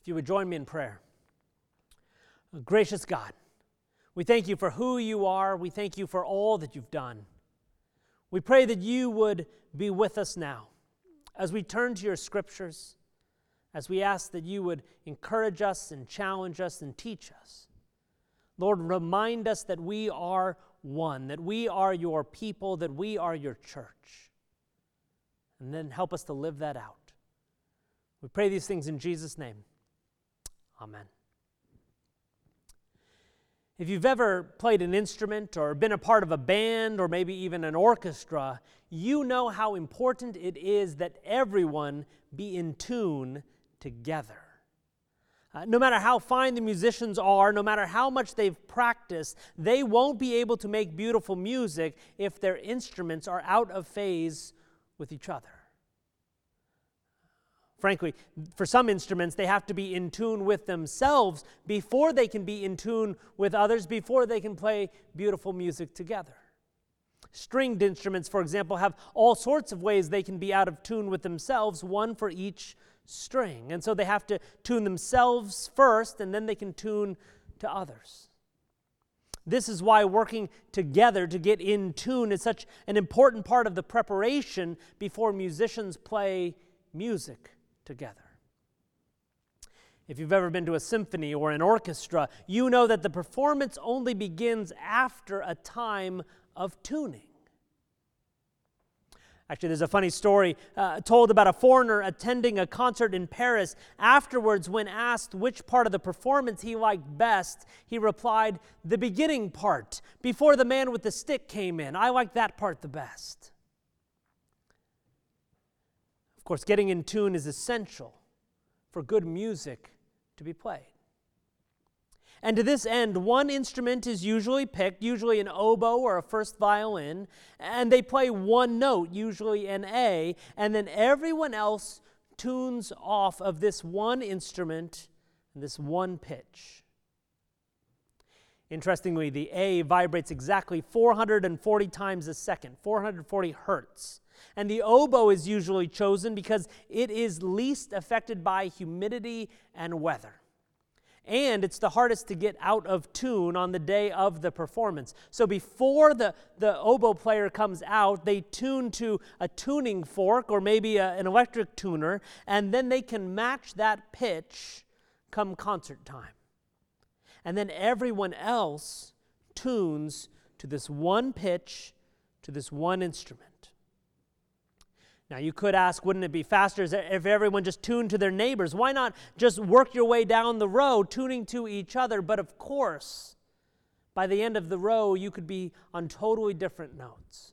you would join me in prayer. Gracious God, we thank you for who you are. We thank you for all that you've done. We pray that you would be with us now as we turn to your scriptures, as we ask that you would encourage us and challenge us and teach us. Lord, remind us that we are one, that we are your people, that we are your church. And then help us to live that out. We pray these things in Jesus' name. Amen. If you've ever played an instrument or been a part of a band or maybe even an orchestra, you know how important it is that everyone be in tune together. No matter how fine the musicians are, no matter how much they've practiced, they won't be able to make beautiful music if their instruments are out of phase with each other. Frankly, for some instruments, they have to be in tune with themselves before they can be in tune with others, before they can play beautiful music together. Stringed instruments, for example, have all sorts of ways they can be out of tune with themselves, one for each string. And so they have to tune themselves first, and then they can tune to others. This is why working together to get in tune is such an important part of the preparation before musicians play music together. If you've ever been to a symphony or an orchestra, you know that the performance only begins after a time of tuning. Actually, there's a funny story told about a foreigner attending a concert in Paris. Afterwards, when asked which part of the performance he liked best, he replied, "The beginning part, before the man with the stick came in. I liked that part the best." Of course, getting in tune is essential for good music to be played. And to this end, one instrument is usually picked, usually an oboe or a first violin, and they play one note, usually an A, and then everyone else tunes off of this one instrument and this one pitch. Interestingly, the A vibrates exactly 440 times a second, 440 hertz. And the oboe is usually chosen because it is least affected by humidity and weather. And it's the hardest to get out of tune on the day of the performance. So before the oboe player comes out, they tune to a tuning fork or maybe an electric tuner, and then they can match that pitch come concert time. And then everyone else tunes to this one pitch, to this one instrument. Now, you could ask, wouldn't it be faster if everyone just tuned to their neighbors? Why not just work your way down the row, tuning to each other? But of course, by the end of the row, you could be on totally different notes.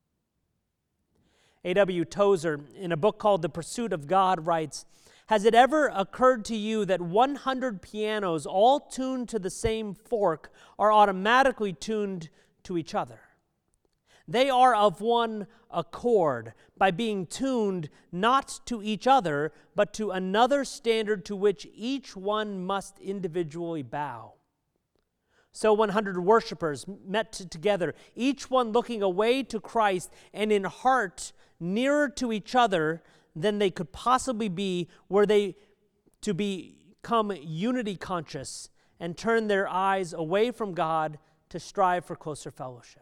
A.W. Tozer, in a book called The Pursuit of God, writes, "Has it ever occurred to you that 100 pianos, all tuned to the same fork, are automatically tuned to each other? They are of one accord by being tuned not to each other, but to another standard to which each one must individually bow. So 100 worshipers met together, each one looking away to Christ and in heart nearer to each other than they could possibly be, were they to become unity conscious and turn their eyes away from God to strive for closer fellowship."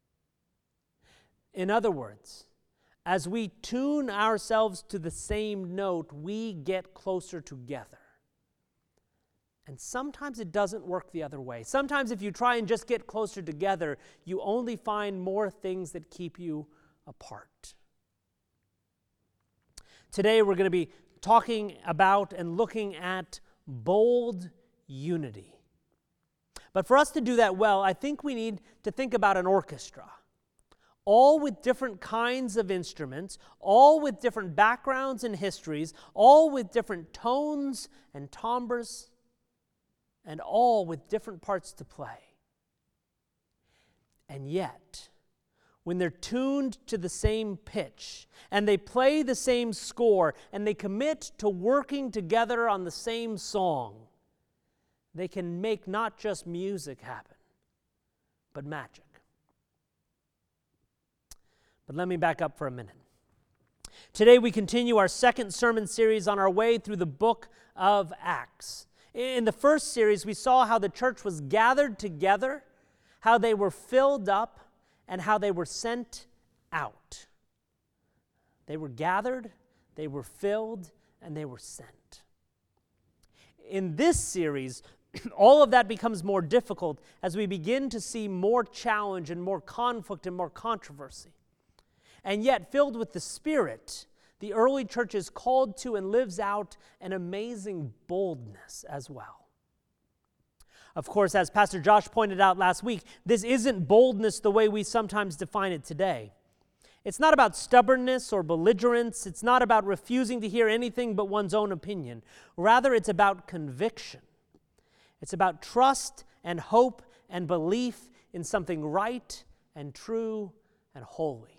In other words, as we tune ourselves to the same note, we get closer together. And sometimes it doesn't work the other way. Sometimes if you try and just get closer together, you only find more things that keep you apart. Today we're going to be talking about and looking at bold unity. But for us to do that well, I think we need to think about an orchestra. All with different kinds of instruments, all with different backgrounds and histories, all with different tones and timbres, and all with different parts to play. And yet, when they're tuned to the same pitch, and they play the same score, and they commit to working together on the same song, they can make not just music happen, but magic. But let me back up for a minute. Today we continue our second sermon series on our way through the book of Acts. In the first series, we saw how the church was gathered together, how they were filled up, and how they were sent out. They were gathered, they were filled, and they were sent. In this series, all of that becomes more difficult as we begin to see more challenge and more conflict and more controversy. And yet, filled with the Spirit, the early church is called to and lives out an amazing boldness as well. Of course, as Pastor Josh pointed out last week, this isn't boldness the way we sometimes define it today. It's not about stubbornness or belligerence. It's not about refusing to hear anything but one's own opinion. Rather, it's about conviction. It's about trust and hope and belief in something right and true and holy.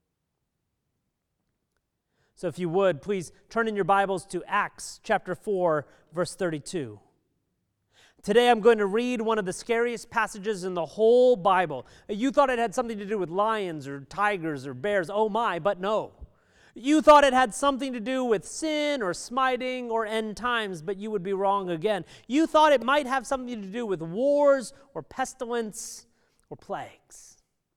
So if you would, please turn in your Bibles to Acts chapter 4, verse 32. Today I'm going to read one of the scariest passages in the whole Bible. You thought it had something to do with lions or tigers or bears. Oh my, but no. You thought it had something to do with sin or smiting or end times, but you would be wrong again. You thought it might have something to do with wars or pestilence or plagues.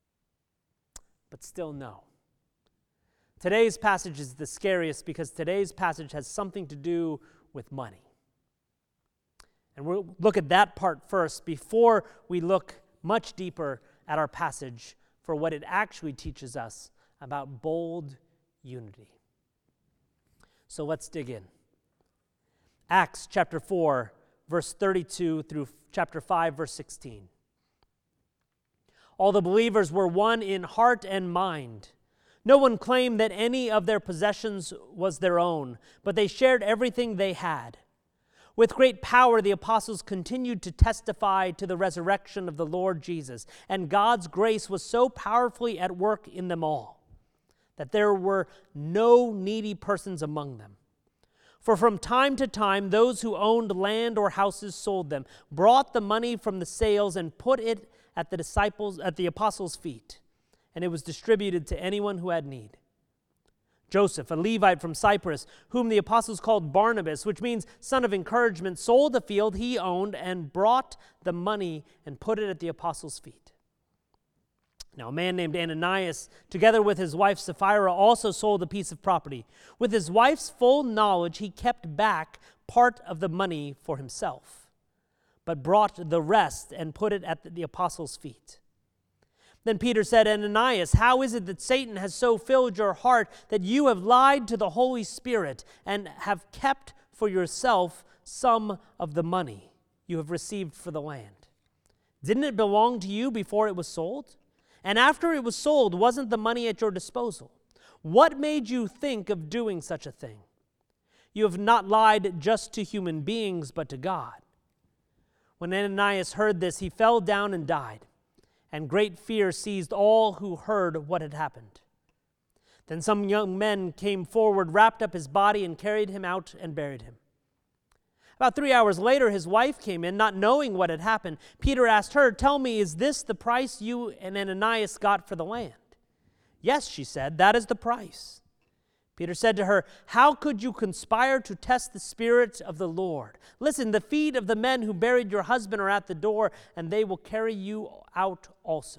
But still no. Today's passage is the scariest because today's passage has something to do with money. And we'll look at that part first before we look much deeper at our passage for what it actually teaches us about bold unity. So let's dig in. Acts chapter 4, verse 32 through chapter 5, verse 16. All the believers were one in heart and mind. No one claimed that any of their possessions was their own, but they shared everything they had. With great power, the apostles continued to testify to the resurrection of the Lord Jesus, and God's grace was so powerfully at work in them all that there were no needy persons among them. For from time to time, those who owned land or houses sold them, brought the money from the sales, and put it at the apostles' feet, and it was distributed to anyone who had need. Joseph, a Levite from Cyprus, whom the apostles called Barnabas, which means son of encouragement, sold the field he owned and brought the money and put it at the apostles' feet. Now a man named Ananias, together with his wife Sapphira, also sold a piece of property. With his wife's full knowledge, he kept back part of the money for himself, but brought the rest and put it at the apostles' feet. Then Peter said, Ananias, how is it that Satan has so filled your heart that you have lied to the Holy Spirit and have kept for yourself some of the money you have received for the land? Didn't it belong to you before it was sold? And after it was sold, wasn't the money at your disposal? What made you think of doing such a thing? You have not lied just to human beings, but to God. When Ananias heard this, he fell down and died. And great fear seized all who heard what had happened. Then some young men came forward, wrapped up his body, and carried him out and buried him. About 3 hours later, his wife came in, not knowing what had happened. Peter asked her, tell me, is this the price you and Ananias got for the land? Yes, she said, that is the price. Peter said to her, how could you conspire to test the Spirit of the Lord? Listen, the feet of the men who buried your husband are at the door, and they will carry you out also.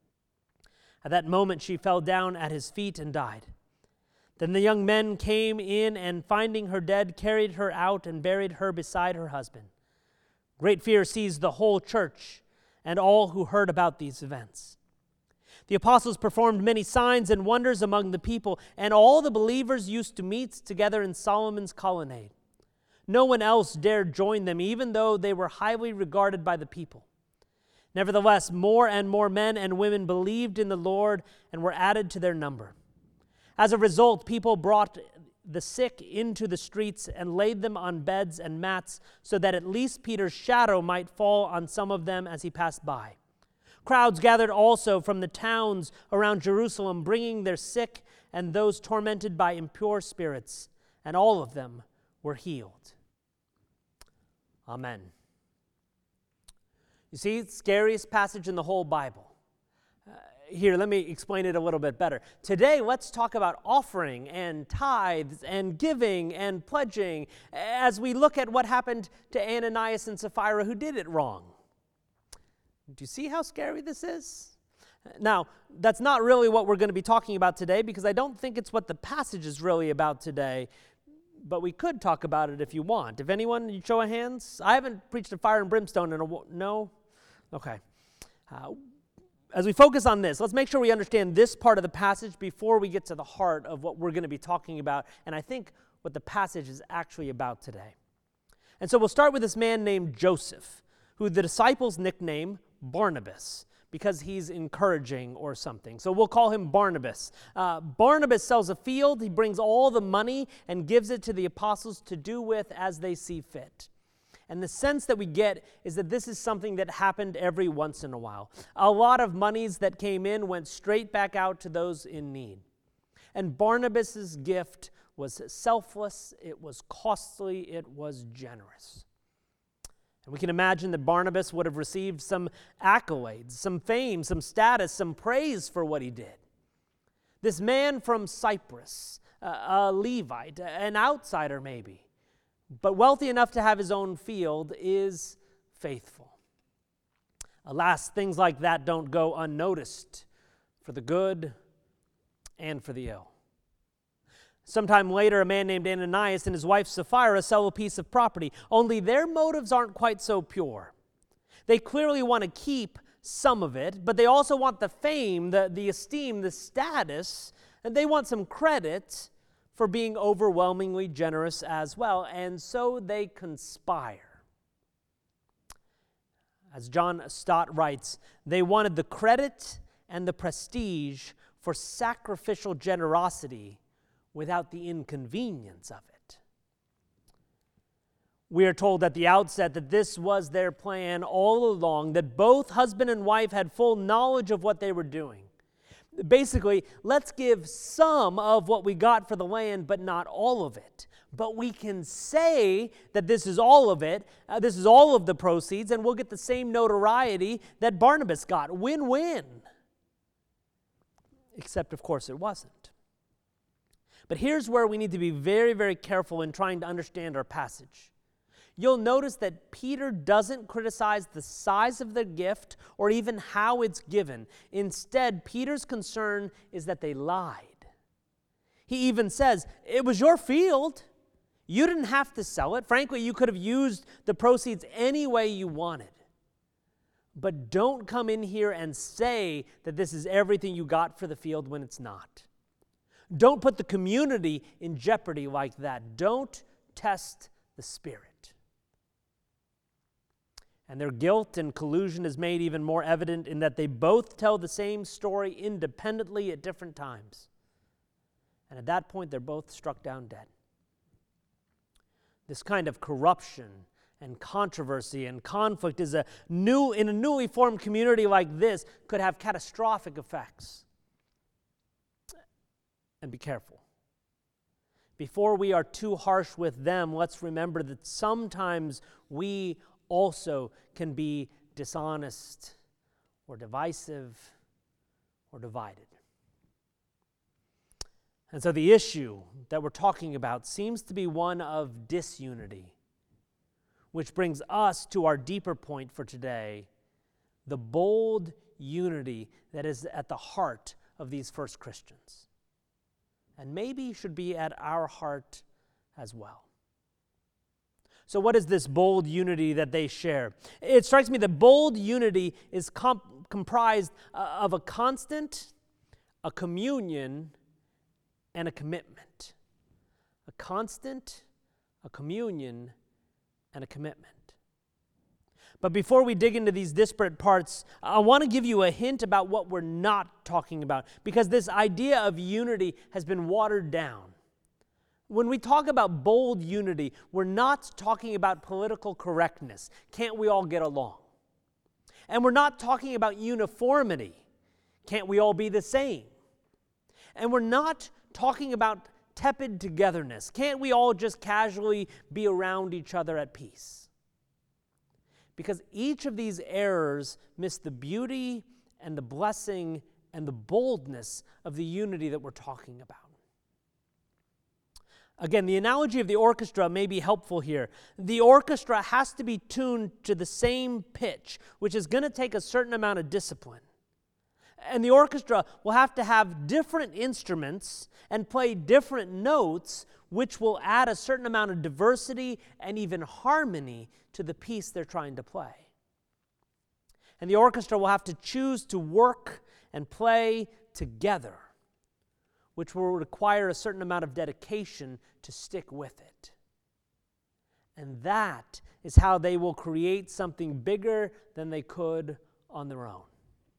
At that moment she fell down at his feet and died. Then the young men came in, and finding her dead, carried her out and buried her beside her husband. Great fear seized the whole church and all who heard about these events. The apostles performed many signs and wonders among the people, and all the believers used to meet together in Solomon's colonnade. No one else dared join them, even though they were highly regarded by the people. Nevertheless, more and more men and women believed in the Lord and were added to their number. As a result, people brought the sick into the streets and laid them on beds and mats so that at least Peter's shadow might fall on some of them as he passed by. Crowds gathered also from the towns around Jerusalem, bringing their sick and those tormented by impure spirits, and all of them were healed. Amen. You see, scariest passage in the whole Bible. Here, let me explain it a little bit better. Today, let's talk about offering and tithes and giving and pledging as we look at what happened to Ananias and Sapphira who did it wrong. Do you see how scary this is? Now, that's not really what we're going to be talking about today because I don't think it's what the passage is really about today, but we could talk about it if you want. If anyone, you show of hands. I haven't preached of fire and brimstone in no? Okay. As we focus on this, let's make sure we understand this part of the passage before we get to the heart of what we're going to be talking about, and I think what the passage is actually about today. And so we'll start with this man named Joseph, who the disciples nickname Barnabas, because he's encouraging or something. So we'll call him Barnabas. Barnabas sells a field. He brings all the money and gives it to the apostles to do with as they see fit. And the sense that we get is that this is something that happened every once in a while. A lot of monies that came in went straight back out to those in need. And Barnabas's gift was selfless, it was costly, it was generous. And we can imagine that Barnabas would have received some accolades, some fame, some status, some praise for what he did. This man from Cyprus, a Levite, an outsider maybe, but wealthy enough to have his own field, is faithful. Alas, things like that don't go unnoticed for the good and for the ill. Sometime later, a man named Ananias and his wife Sapphira sell a piece of property, only their motives aren't quite so pure. They clearly want to keep some of it, but they also want the fame, the esteem, the status, and they want some credit for being overwhelmingly generous as well, and so they conspire. As John Stott writes, they wanted the credit and the prestige for sacrificial generosity without the inconvenience of it. We are told at the outset that this was their plan all along, that both husband and wife had full knowledge of what they were doing. Basically, let's give some of what we got for the land, but not all of it. But we can say that this is all of it, this is all of the proceeds, and we'll get the same notoriety that Barnabas got. Win-win. Except, of course, it wasn't. But here's where we need to be very, very careful in trying to understand our passage. You'll notice that Peter doesn't criticize the size of the gift or even how it's given. Instead, Peter's concern is that they lied. He even says, it was your field. You didn't have to sell it. Frankly, you could have used the proceeds any way you wanted. But don't come in here and say that this is everything you got for the field when it's not. Don't put the community in jeopardy like that. Don't test the Spirit. And their guilt and collusion is made even more evident in that they both tell the same story independently at different times. And at that point, they're both struck down dead. This kind of corruption and controversy and conflict in a newly formed community like this could have catastrophic effects. And be careful. Before we are too harsh with them, let's remember that sometimes we also can be dishonest or divisive or divided. And so the issue that we're talking about seems to be one of disunity, which brings us to our deeper point for today, the bold unity that is at the heart of these first Christians, and maybe should be at our heart as well. So what is this bold unity that they share? It strikes me that bold unity is comprised of a constant, a communion, and a commitment. A constant, a communion, and a commitment. But before we dig into these disparate parts, I want to give you a hint about what we're not talking about, because this idea of unity has been watered down. When we talk about bold unity, we're not talking about political correctness. Can't we all get along? And we're not talking about uniformity. Can't we all be the same? And we're not talking about tepid togetherness. Can't we all just casually be around each other at peace? Because each of these errors miss the beauty and the blessing and the boldness of the unity that we're talking about. Again, the analogy of the orchestra may be helpful here. The orchestra has to be tuned to the same pitch, which is going to take a certain amount of discipline. And the orchestra will have to have different instruments and play different notes, which will add a certain amount of diversity and even harmony to the piece they're trying to play. And the orchestra will have to choose to work and play together, which will require a certain amount of dedication to stick with it. And that is how they will create something bigger than they could on their own.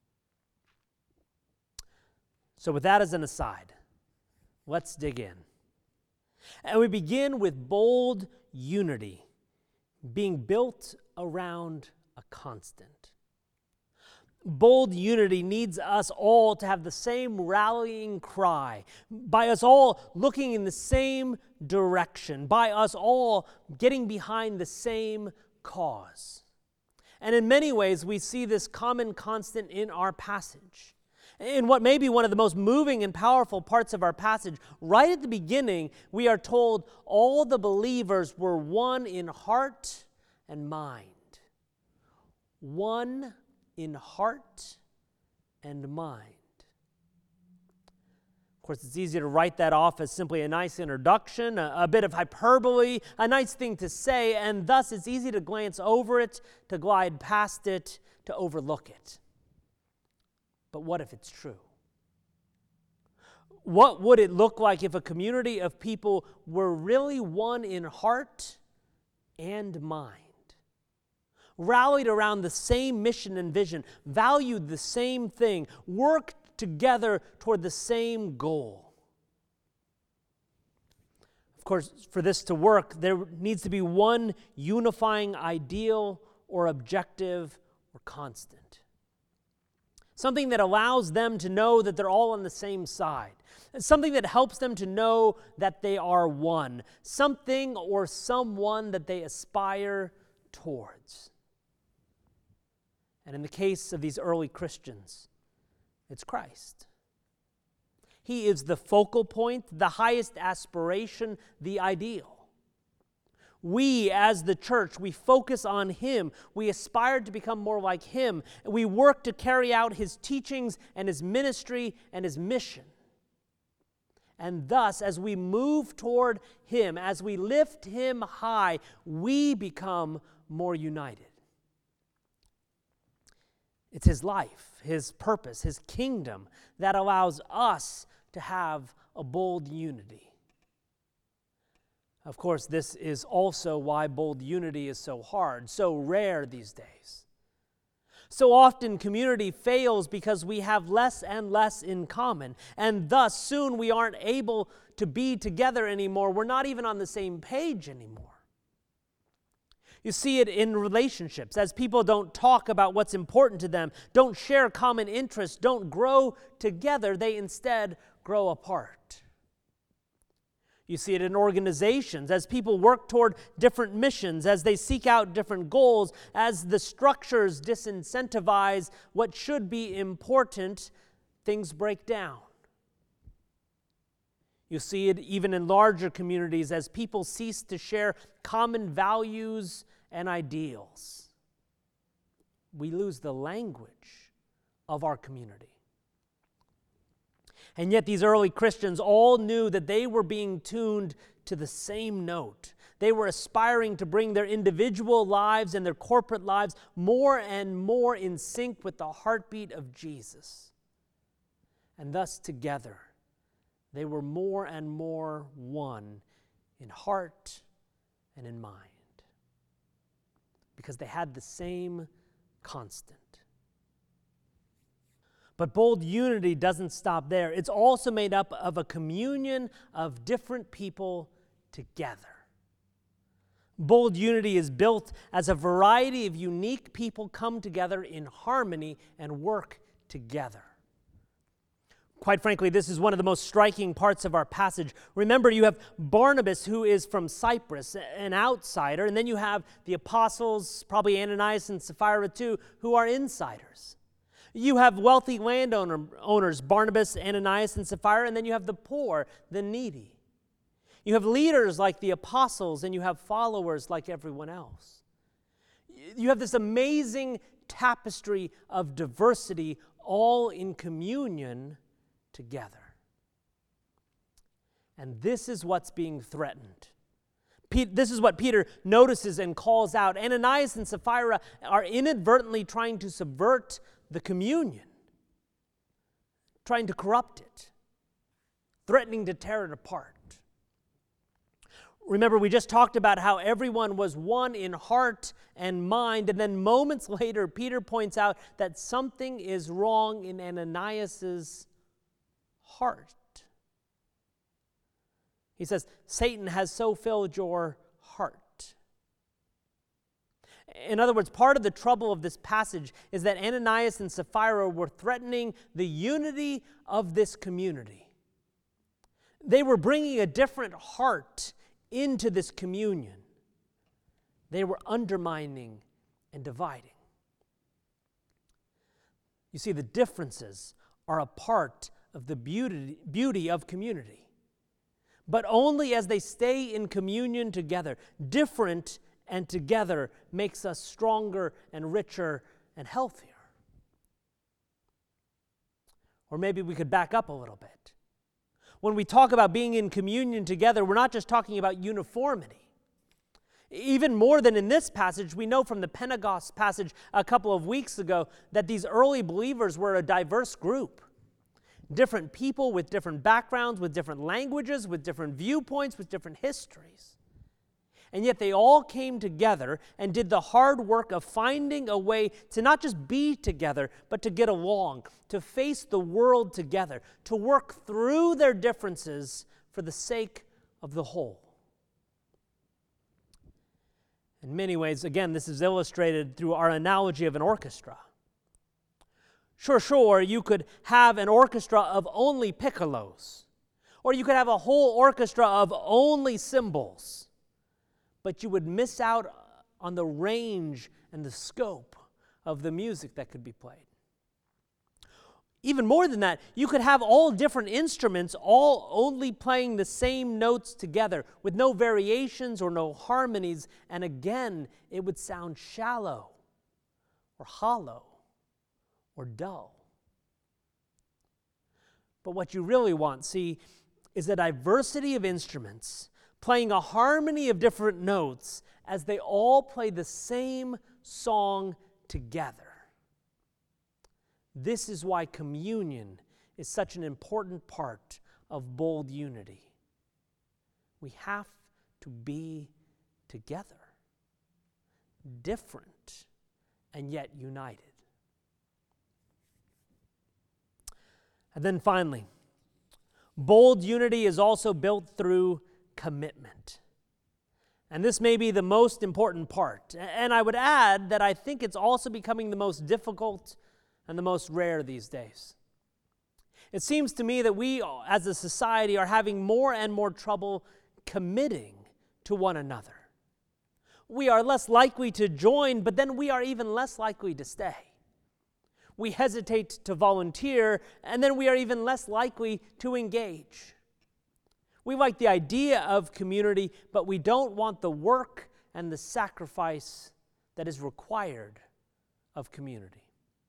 So with that as an aside, let's dig in. And we begin with bold unity being built around a constant. Bold unity needs us all to have the same rallying cry, by us all looking in the same direction, by us all getting behind the same cause. And in many ways, we see this common constant in our passage. In what may be one of the most moving and powerful parts of our passage, right at the beginning, we are told all the believers were one in heart and mind. One in heart and mind. Of course, it's easy to write that off as simply a nice introduction, a bit of hyperbole, a nice thing to say, and thus it's easy to glance over it, to glide past it, to overlook it. But what if it's true? What would it look like if a community of people were really one in heart and mind? Rallied around the same mission and vision, valued the same thing, worked together toward the same goal. Of course, for this to work, there needs to be one unifying ideal or objective or constant. Something that allows them to know that they're all on the same side. Something that helps them to know that they are one. Something or someone that they aspire towards. And in the case of these early Christians, it's Christ. He is the focal point, the highest aspiration, the ideal. We, as the church, we focus on Him. We aspire to become more like Him. We work to carry out His teachings and His ministry and His mission. And thus, as we move toward Him, as we lift Him high, we become more united. It's His life, His purpose, His kingdom that allows us to have a bold unity. Of course, this is also why bold unity is so hard, so rare these days. So often community fails because we have less and less in common, and thus soon we aren't able to be together anymore. We're not even on the same page anymore. You see it in relationships, as people don't talk about what's important to them, don't share common interests, don't grow together, they instead grow apart. You see it in organizations, as people work toward different missions, as they seek out different goals, as the structures disincentivize what should be important, things break down. You see it even in larger communities as people cease to share common values and ideals. We lose the language of our community. And yet these early Christians all knew that they were being tuned to the same note. They were aspiring to bring their individual lives and their corporate lives more and more in sync with the heartbeat of Jesus. And thus together, they were more and more one in heart and in mind, because they had the same constant. But bold unity doesn't stop there. It's also made up of a communion of different people together. Bold unity is built as a variety of unique people come together in harmony and work together. Quite frankly, this is one of the most striking parts of our passage. Remember, you have Barnabas, who is from Cyprus, an outsider, and then you have the apostles, probably Ananias and Sapphira too, who are insiders. You have wealthy landowners, Barnabas, Ananias, and Sapphira, and then you have the poor, the needy. You have leaders like the apostles, and you have followers like everyone else. You have this amazing tapestry of diversity, all in communion together. And this is what's being threatened. This is what Peter notices and calls out. Ananias and Sapphira are inadvertently trying to subvert the communion, trying to corrupt it, threatening to tear it apart. Remember, we just talked about how everyone was one in heart and mind, and then moments later, Peter points out that something is wrong in Ananias' heart. He says, Satan has so filled your heart. In other words, part of the trouble of this passage is that Ananias and Sapphira were threatening the unity of this community. They were bringing a different heart into this communion. They were undermining and dividing. You see, the differences are a part of the beauty of community. But only as they stay in communion together. Different and together makes us stronger and richer and healthier. Or maybe we could back up a little bit. When we talk about being in communion together, we're not just talking about uniformity. Even more than in this passage, we know from the Pentecost passage a couple of weeks ago that these early believers were a diverse group. Different people with different backgrounds, with different languages, with different viewpoints, with different histories. And yet they all came together and did the hard work of finding a way to not just be together, but to get along, to face the world together, to work through their differences for the sake of the whole. In many ways, again, this is illustrated through our analogy of an orchestra. Sure, you could have an orchestra of only piccolos, or you could have a whole orchestra of only cymbals, but you would miss out on the range and the scope of the music that could be played. Even more than that, you could have all different instruments all only playing the same notes together with no variations or no harmonies, and again, it would sound shallow or hollow or dull. But what you really want, see, is a diversity of instruments playing a harmony of different notes as they all play the same song together. This is why communion is such an important part of bold unity. We have to be together, different and yet united. And then finally, bold unity is also built through commitment. And this may be the most important part. And I would add that I think it's also becoming the most difficult and the most rare these days. It seems to me that we as a society are having more and more trouble committing to one another. We are less likely to join, but then we are even less likely to stay. We hesitate to volunteer, and then we are even less likely to engage. We like the idea of community, but we don't want the work and the sacrifice that is required of community.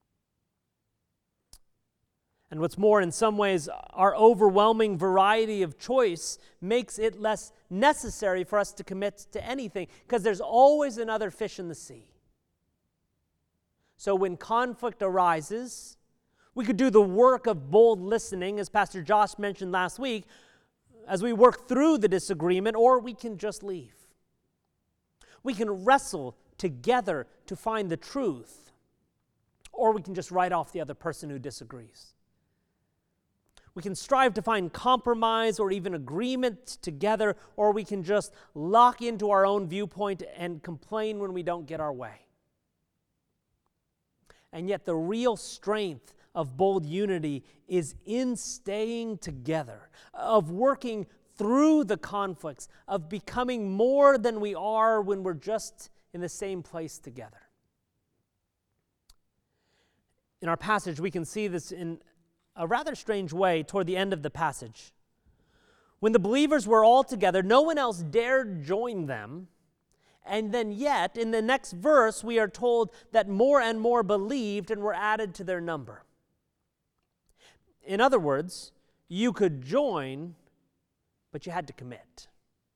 And what's more, in some ways, our overwhelming variety of choice makes it less necessary for us to commit to anything, because there's always another fish in the sea. So when conflict arises, we could do the work of bold listening, as Pastor Josh mentioned last week, as we work through the disagreement, or we can just leave. We can wrestle together to find the truth, or we can just write off the other person who disagrees. We can strive to find compromise or even agreement together, or we can just lock into our own viewpoint and complain when we don't get our way. And yet the real strength of bold unity is in staying together, of working through the conflicts, of becoming more than we are when we're just in the same place together. in our passage, we can see this in a rather strange way toward the end of the passage. When the believers were all together, no one else dared join them. And then yet, in the next verse, we are told that more and more believed and were added to their number. In other words, you could join, but you had to commit.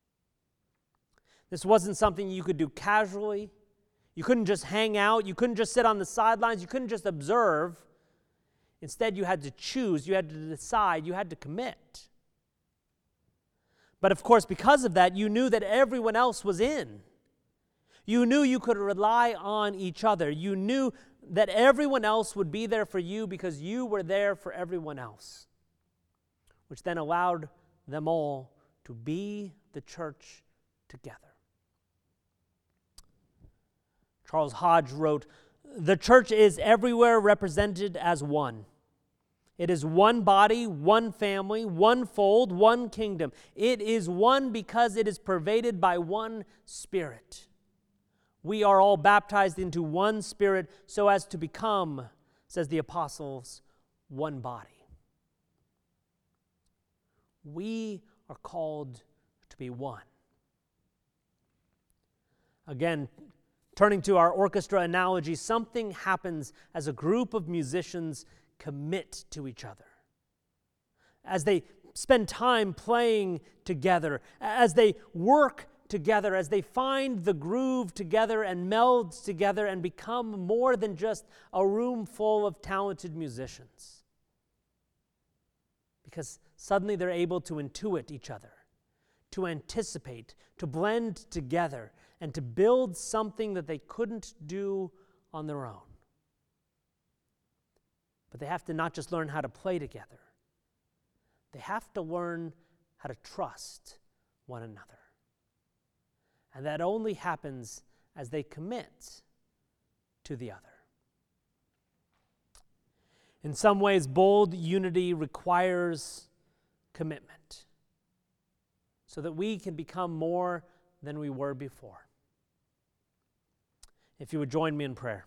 This wasn't something you could do casually. You couldn't just hang out. You couldn't just sit on the sidelines. You couldn't just observe. Instead, you had to choose. You had to decide. You had to commit. But of course, because of that, you knew that everyone else was in. You knew you could rely on each other. You knew that everyone else would be there for you because you were there for everyone else, which then allowed them all to be the church together. Charles Hodge wrote, "The church is everywhere represented as one. It is one body, one family, one fold, one kingdom. It is one because it is pervaded by one Spirit. We are all baptized into one Spirit so as to become, says the apostles, one body." We are called to be one. Again, turning to our orchestra analogy, something happens as a group of musicians commit to each other. As they spend time playing together, as they work together, as they find the groove together and meld together and become more than just a room full of talented musicians. Because suddenly they're able to intuit each other, to anticipate, to blend together, and to build something that they couldn't do on their own. But they have to not just learn how to play together. They have to learn how to trust one another. And that only happens as they commit to the other. In some ways, bold unity requires commitment so that we can become more than we were before. If you would join me in prayer.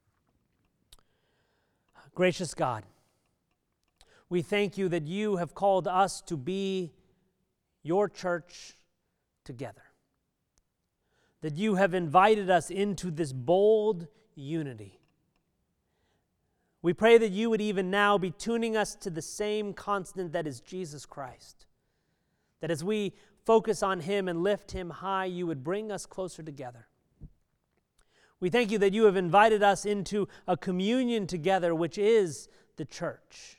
Gracious God, we thank you that you have called us to be your church together. That you have invited us into this bold unity. We pray that you would even now be tuning us to the same constant that is Jesus Christ. That as we focus on him and lift him high, you would bring us closer together. We thank you that you have invited us into a communion together, which is the church.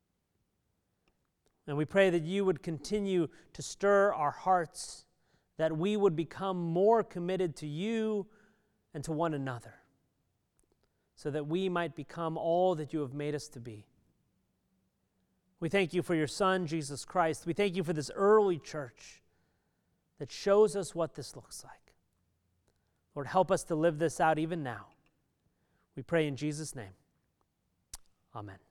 And we pray that you would continue to stir our hearts, that we would become more committed to you and to one another, so that we might become all that you have made us to be. We thank you for your Son, Jesus Christ. We thank you for this early church that shows us what this looks like. Lord, help us to live this out even now. We pray in Jesus' name. Amen.